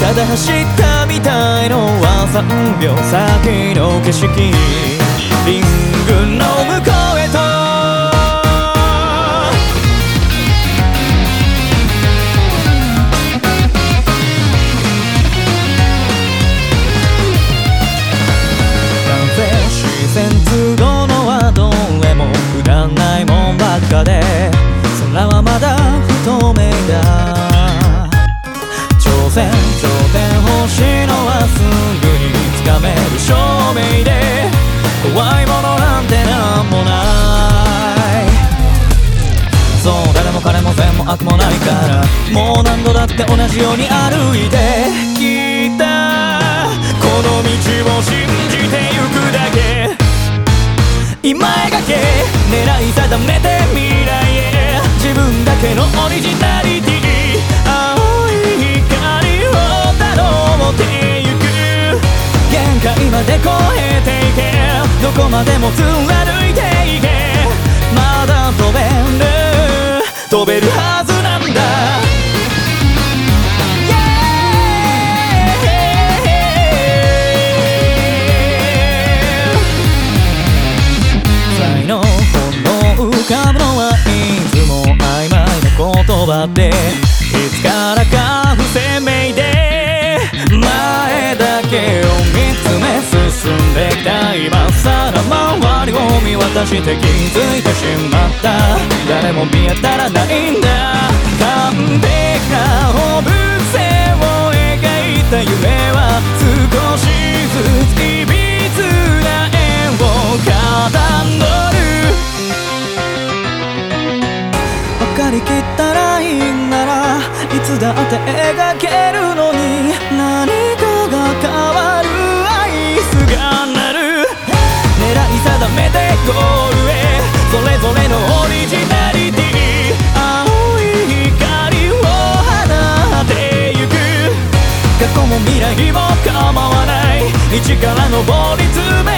ただ走ったみたいのは3秒先の景色、リングの向こうへと自然都合のはどれもくだらないもんばっかで、空はまだ不透明だ。頂点欲しいのはすぐにつかめる証明で、怖いものなんてなんもない。そう誰も彼も善も悪もないから、もう何度だって同じように歩いてきた。この道を信じてゆくだけ、今描け狙い定めて未来へ、自分だけのオリジナリティ、青い光をたどってゆく。限界まで越えていけ、どこまでも貫いていけ。まだ飛べるはずなんだ。才能浮かぶのはいつも曖昧な言葉で、いつからか不鮮明で、前だけを見つめ進んできた今さら周りを見渡して気づいてしまった。誰も見当たらないんだ。完璧な放物線を描いた夢は少しずついびつな円をかたどる。分かりきったらいいんならいつだって描けるのに、何かが変わる、アイスが鳴る。狙い定めてゴールへ、それぞれのオリジナリティ、青い光を放ってゆく。過去も未来も構わない、一から上り詰め